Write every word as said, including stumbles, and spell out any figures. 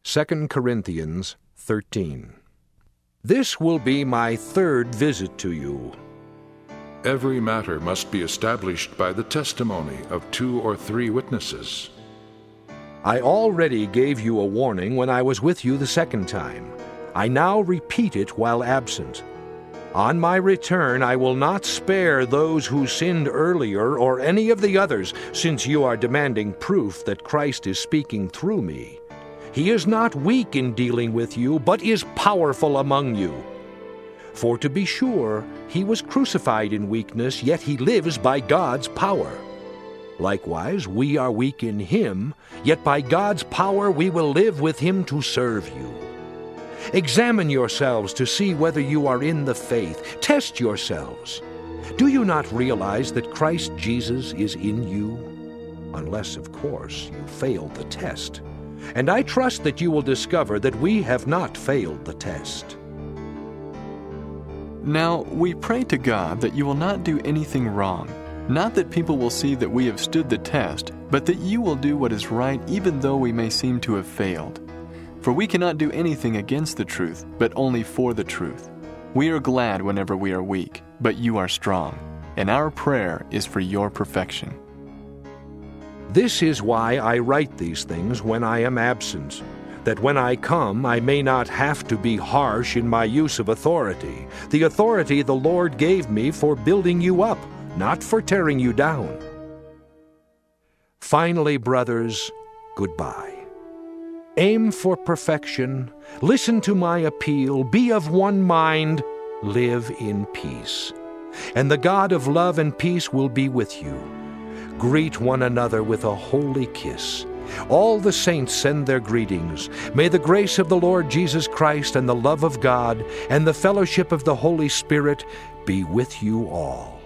Second Corinthians thirteen. This will be my third visit to you. Every matter must be established by the testimony of two or three witnesses. I already gave you a warning when I was with you the second time. I now repeat it while absent. On my return I will not spare those who sinned earlier or any of the others, since you are demanding proof that Christ is speaking through me. He is not weak in dealing with you, but is powerful among you. For to be sure, he was crucified in weakness, yet he lives by God's power. Likewise, we are weak in him, yet by God's power we will live with him to serve you. Examine yourselves to see whether you are in the faith. Test yourselves. Do you not realize that Christ Jesus is in you? Unless, of course, you failed the test. And I trust that you will discover that we have not failed the test. Now, we pray to God that you will not do anything wrong. Not that people will see that we have stood the test, but that you will do what is right even though we may seem to have failed. For we cannot do anything against the truth, but only for the truth. We are glad whenever we are weak, but you are strong, and our prayer is for your perfection. This is why I write these things when I am absent, that when I come I may not have to be harsh in my use of authority, the authority the Lord gave me for building you up, not for tearing you down. Finally, brothers, goodbye. Aim for perfection, listen to my appeal, be of one mind, live in peace. And the God of love and peace will be with you. Greet one another with a holy kiss. All the saints send their greetings. May the grace of the Lord Jesus Christ and the love of God and the fellowship of the Holy Spirit be with you all.